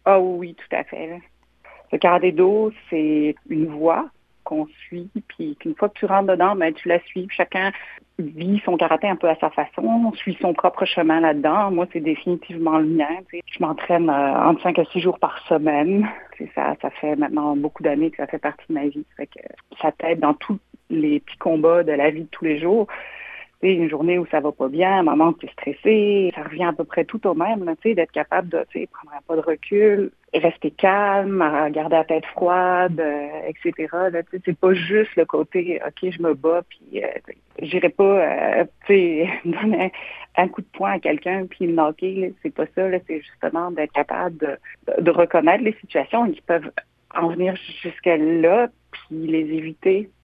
Ah oui, tout à fait, là. Le karaté-do, c'est une voie qu'on suit, puis qu'une fois que tu rentres dedans, ben, tu la suis. Chacun vit son karaté un peu à sa façon, suit son propre chemin là-dedans. Moi, c'est définitivement le mien. Tu sais. Je m'entraîne entre 5 à 6 jours par semaine. C'est ça, ça fait maintenant beaucoup d'années que ça fait partie de ma vie. Ça fait que ça t'aide dans tous les petits combats de la vie de tous les jours. Tu sais, une journée où ça va pas bien, un moment où tu es stressé, ça revient à peu près tout au même, là, tu sais, d'être capable de prendre un pas de recul, rester calme, garder la tête froide, etc. Là, tu sais, c'est pas juste le côté OK, je me bats, puis j'irai pas tu sais, donner un coup de poing à quelqu'un puis le knocker, là, c'est pas ça, là, c'est justement d'être capable de reconnaître les situations qui peuvent en venir jusque là, puis les éviter.